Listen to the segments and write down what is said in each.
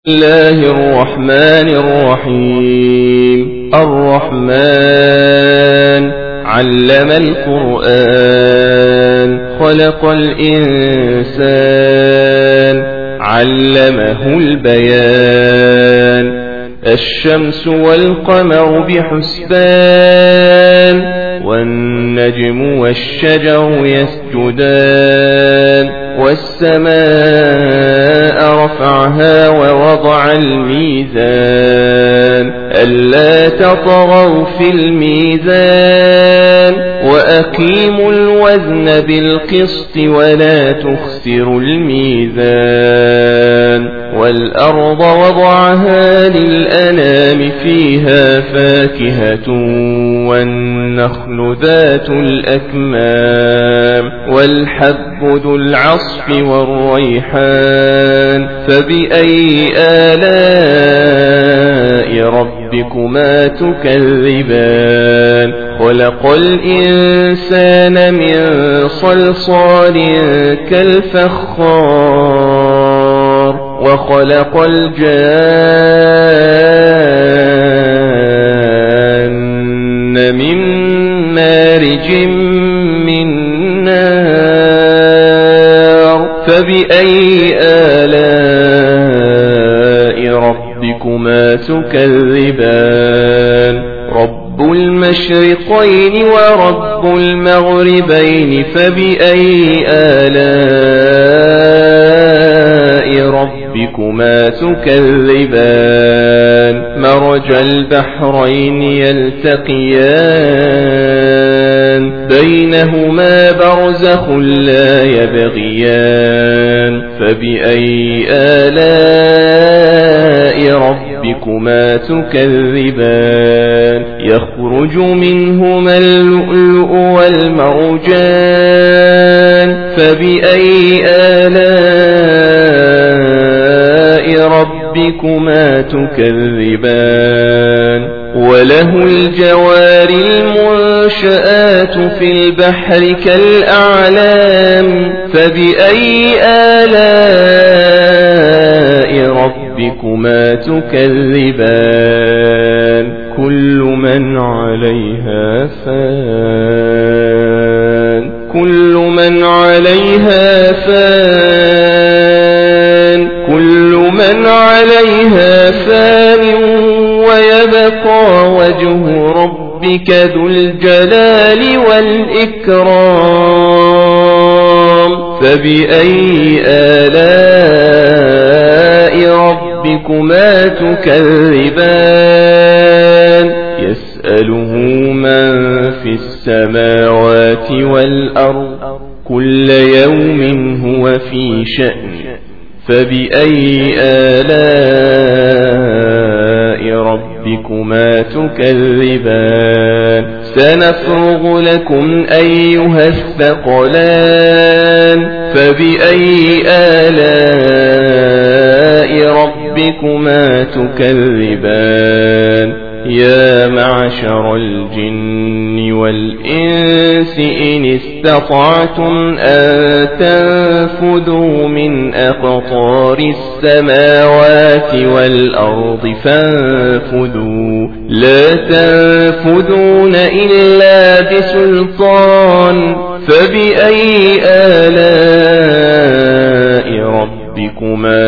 الله الرحمن الرحيم. الرحمن علم القرآن خلق الإنسان علمه البيان. الشمس والقمر بحسبان والنجم والشجر يسجدان. والسماء رفعها ووضع الميزان ألا تطغوا في الميزان وأقيموا الوزن بالقسط ولا تخسروا الميزان. والأرض وضعها للأنام فيها فاكهة والنخل ذات الأكمام والحب ذو العصف والريحان. فبأي آلاء ربكما تكذبان؟ خلق الإنسان من صلصال كالفخار وخلق الجان من مارج من نار. فبأي آلاء ربكما تكذبان؟ رب المشرقين ورب المغربين فبأي آلاء ربكما تكذبان؟ مرج البحرين يلتقيان بينهما برزخ لا يبغيان. فبأي آلاء ربكما تكذبان؟ يخرج منهما اللؤلؤ والمرجان. فبأي آلاء ربكما تكذبان؟ وله الجوار المنشآت في البحر كالأعلام. فبأي آلاء ربكما تكذبان؟ كل من عليها فان. كل من عليها فان. كل من عليها فان ويبقى وجه ربك ذو الجلال والإكرام. فبأي آلاء ربكما تكذبان؟ يسأله من في السماوات والأرض كل يوم هو في شأن. فبأي آلاء ربكما تكذبان؟ سنفرغ لكم أيها الثقلان. فبأي آلاء ربكما تكذبان؟ يا معشر الجن والإنس إن استطعتم أن تنفذوا من أقطار السماوات والأرض فانفذوا لا تنفذون إلا بسلطان. فبأي آلاء ربكما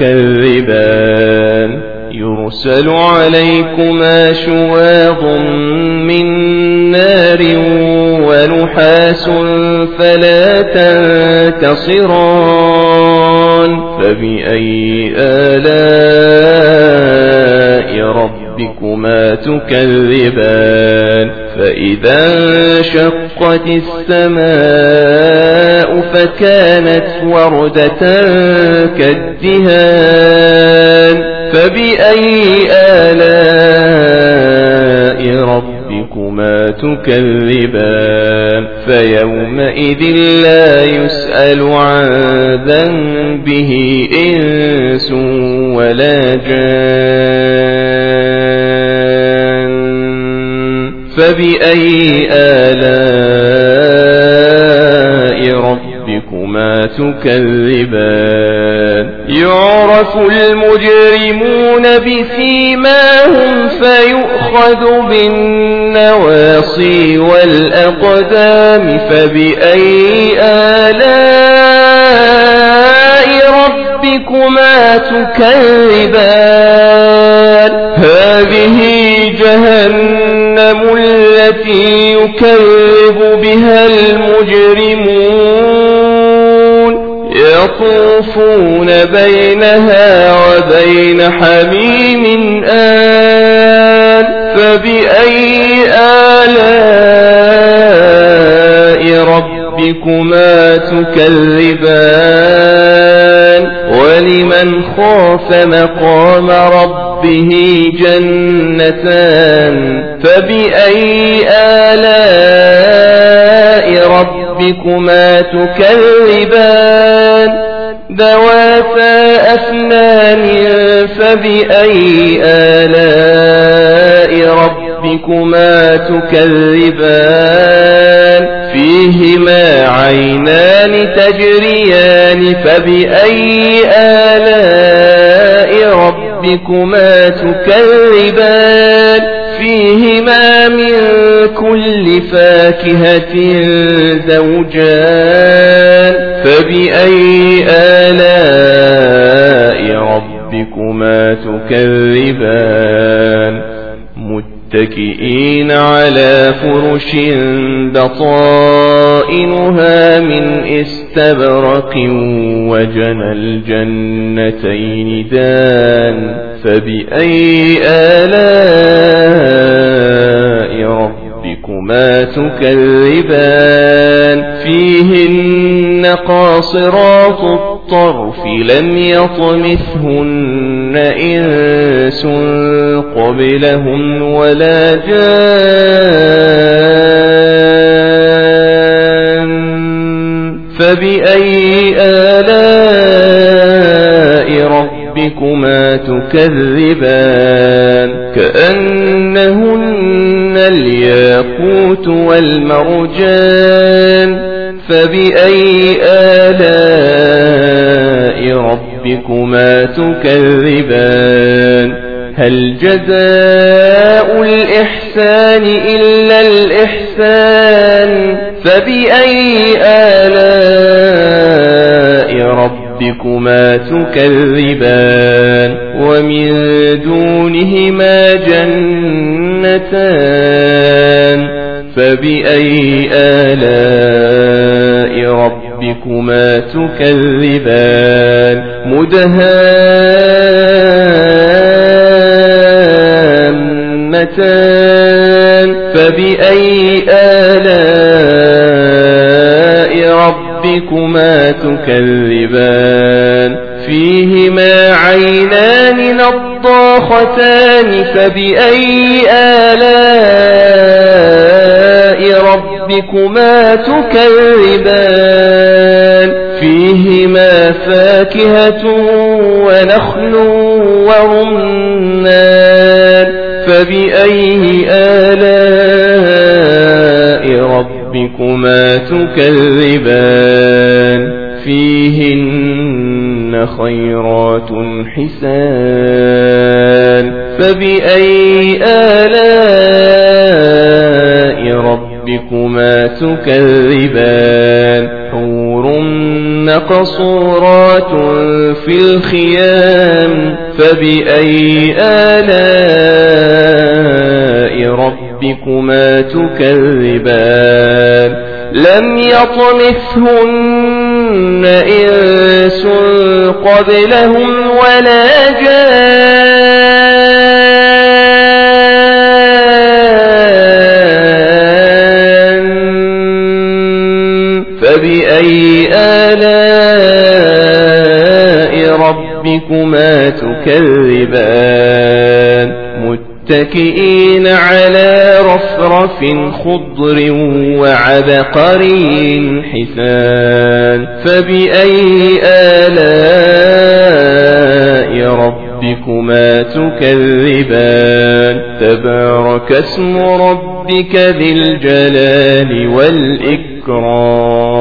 تكذبان؟ يرسل عليكما شواظ من نار ونحاس فلا تنتصران. فبأي آلاء ربكما تكذبان؟ فإذا انشقت السماء فكانت وردة كالدهان. فبأي آلاء ربكما تكذبان؟ فيومئذ لا يسأل عن ذنبه إنس ولا جان. فبأي آلاء ربكما تكذبان؟ يعرف يعرف المجرمون بسيماهم فيؤخذ بالنواصي والأقدام فبأي آلاء ربكما تكذبان هذه جهنم التي يكذب بها المجرمون يطوفون بينها وبين حميم آن فبأي آلاء ربكما تكذبان ولمن خاف مقام ربه جنتان فبأي آلاء ربكما تكذبان ذواتا أفنان فبأي آلاء ربكما تكذبان فيهما عينان تجريان فبأي آلاء ربكما تكذبان فيهما من كل فاكهة زوجان فبأي آلاء ربكما تكذبان متكئين على فرش بطائنها من استبرق وجنى الجنتين دان فبأي آلاء ربكما تكذبان فيهن قاصرات الطرف لم يطمثهن إنس قبلهم ولا جان فبأي آلاء ربكما تكذبان كأنهن الياقوت والمرجان فبأي آلاء ربكما تكذبان هل جزاء الإحسان إلا الإحسان فبأي آلاء ربكما تكذبان ومن دونهما جنتان فبأي آلاء ربكما تكذبان مدهامتان فبأي آلاء ربكما تكذبان فيهما عينان نضاختان فبأي آلاء ربكما تكذبان فيهما فاكهة ونخل ورمان فبأي آلاء ربكما تكذبان فيهن خيرات حسان فبأي آلاء ربكما تكذبان حور مقصورات في الخيام فبأي آلاء ربكما تكذبان لم يطمثهن إنس قبلهم ولا جان فبأي آلاء ربكما تكذبان متكئين على رفرف خضر وعبقري حسان فبأي آلاء ربكما تكذبان تبارك اسم ربك ذي الجلال والإكرام